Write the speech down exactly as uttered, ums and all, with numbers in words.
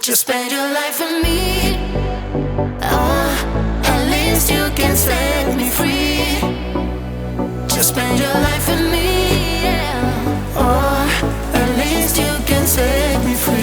Just spend your life with me. Oh, at least you can set me free. Just spend your life with me, yeah. Oh, at least you can set me free.